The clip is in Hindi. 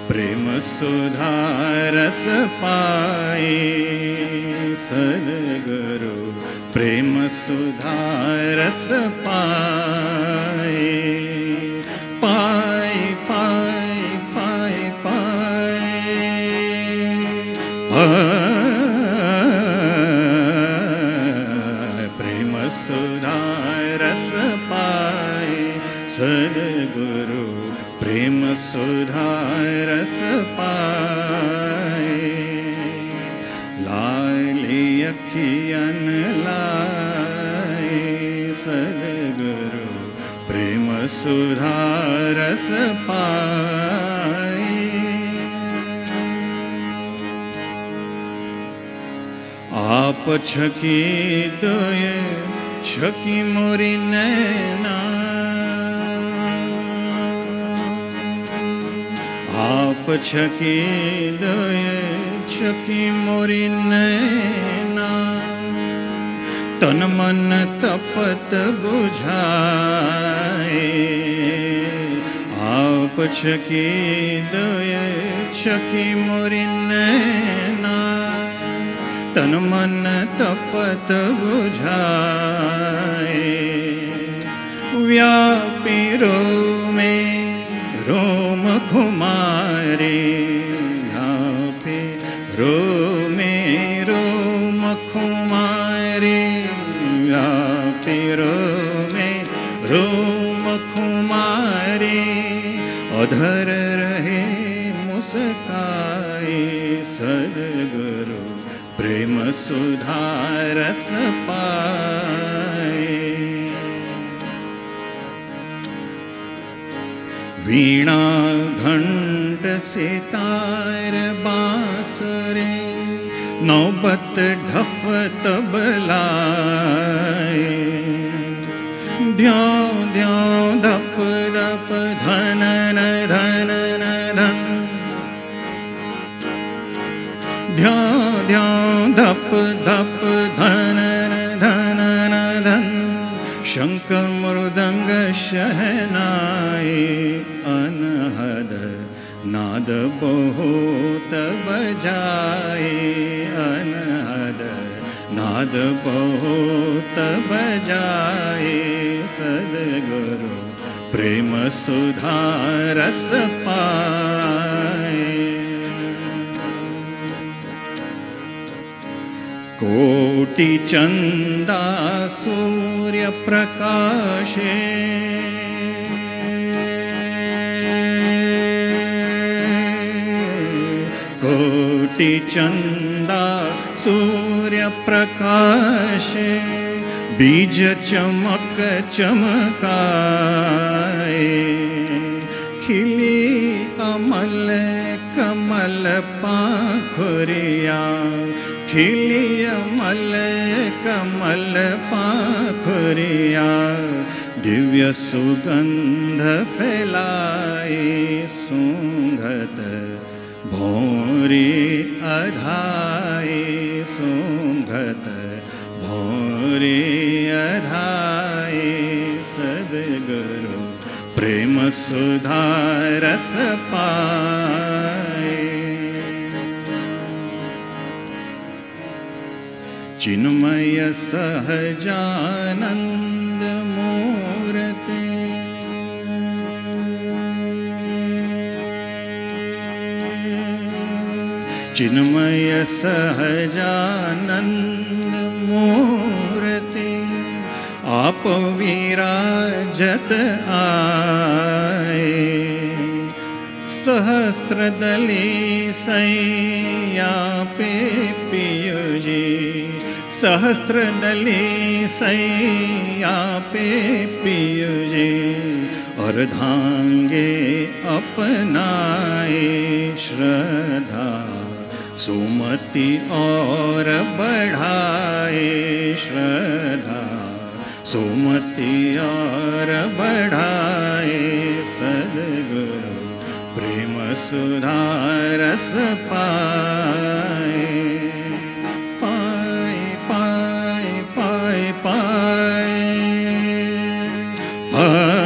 प्रेम सुधा रस पाए सद्गुरु प्रेम सुधा रस पाए पाए पाए पाए पाए प्रेम सुधा रस पाए सद्गुरु प्रेम सुधा रस पाए लाली अखियन लाए सद्गुरु प्रेम सुधा रस पाए आप छकी दुय छकी मोरी नैना आप छकी दुय छकी मोरी नैना तन मन तपत बुझाए आप छकी दुय छकी मोरी नैना तन मन तपत बुझाए व्यापी में रोम खुमारे यहाँ पे रोम खुमारे यहाँ पे रोम खुमारे अधर रहे मुस्काए सद्गुरु प्रेम सुधा रस पाए वीणा घंट सितार बांसुरी नौबत ढफ तबलाए ध्यों ध्यों धप धप धन धन धन ध्यों ध्यों धप धप धन धन धन शंख मृदंग शहनाई अनहद नाद बहुत बजाए अनहद नाद बहुत बजाए सद्गुरु प्रेम सुधा रस पाए कोटि चंदा सूर्य प्रकाशे कोटि चंदा सूर्य प्रकाशे बीज चमक चमकाए खिली अमल कमल पाखुरिया खिली अमल कमल पाखुरिया दिव्य सुगंध फैलाए सुंघत भौरी अधाए सुंघत भौरी अधाए सद्गुरु प्रेम सुधा रस पाए चिन्मय सहजानंद मूर्ते चिन्मय सहजानंद मूर्ते आप विराजत आए सहस्त्रदली सैया पे पियुजी सहस्त्रदली सैया पे पियुजी अर्धांगे अपनाए श्रद्धा सुमति और बढ़ाए श्रद्धा सुमति और बढ़ाए सद्गुरु प्रेम सुधा रस पाए पाए पाए पाए पाए